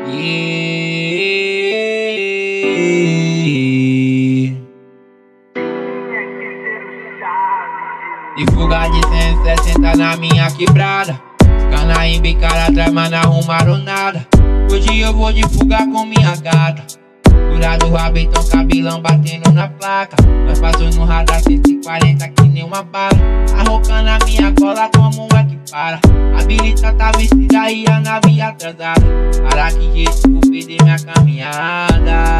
E fuga de 160 na minha quebrada. Cana embicada atrás, mas não arrumaram nada. Hoje eu vou de fuga com minha gata. Curado o rabetão, cabelão batendo na placa. Nós passou no radar 140 que nem uma bala. Arrocando a minha cola, como é que para? A habilita tá vestida e a nave atrasada. Para que jeito, vou perder minha caminhada.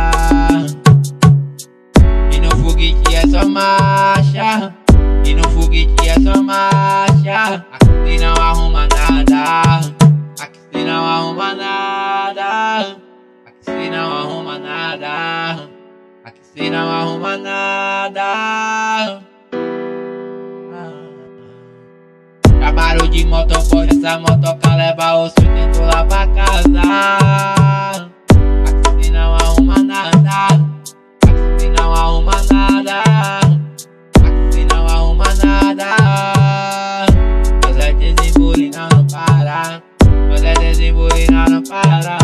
E no foguete é só marcha. E no foguete é só marcha. Aqui cê não arruma nada. Aqui cê não arruma nada. Aqui cê não arruma nada. Aqui cê não arruma nada. Chamaram de motoboy, essa motoca leva o sustento lá pra casa. Aqui cê não arruma nada. Aqui cê não arruma nada. Aqui cê não arruma nada. Nós é desembolina, não para. Nós é desembolina, não para.